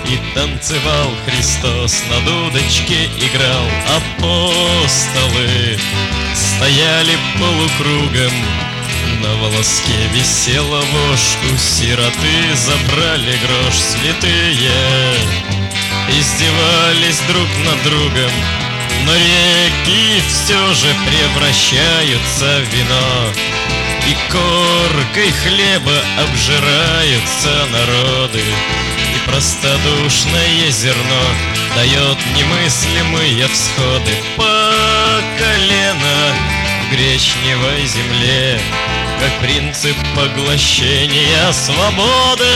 И танцевал Христос, на дудочке играл. Апостолы стояли полукругом, на волоске висела вошь. У сироты забрали грош. Святые издевались друг над другом, но реки все же превращаются в вино, и коркой хлеба обжираются народы. И простодушное зерно дает немыслимые всходы по колено в гречневой земле, как принцип поглощения свободы.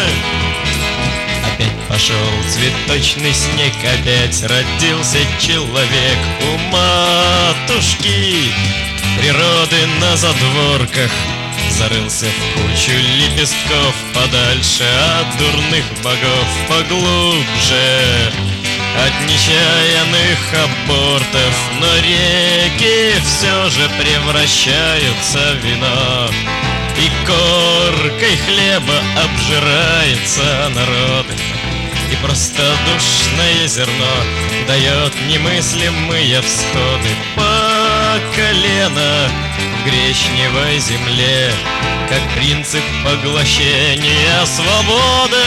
Опять пошел цветочный снег, опять родился человек у матушки природы на задворках. Зарылся в кучу лепестков подальше от дурных богов, поглубже от нечаянных абортов. Но реки все же превращаются в вино, и коркой хлеба обжирается народ. И простодушное зерно дает немыслимые всходы по колено в гречневой земле, как принцип поглощения свободы.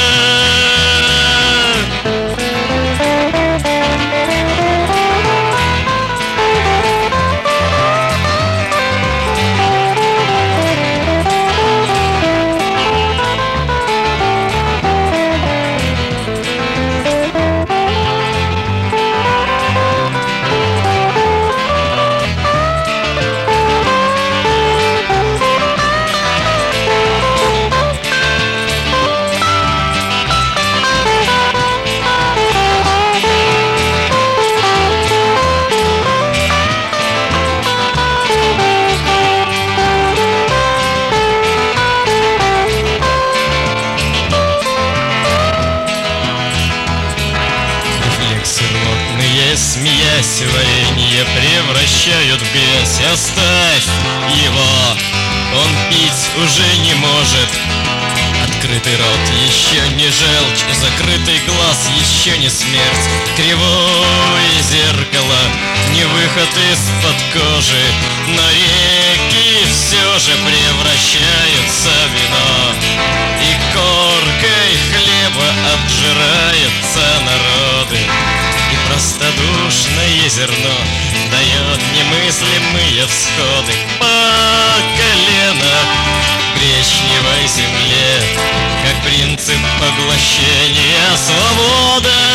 Смеясь, варенье превращают в грязь. Оставь его, он пить уже не может. Открытый рот еще не желчь, закрытый глаз еще не смерть. Кривое зеркало, не выход из-под кожи, но реки все же превращаются в вино, и коркой хлеба обжираются народы. И простодушное зерно дает немыслимые всходы по колено в гречневой земле, как принцип поглощения свободы.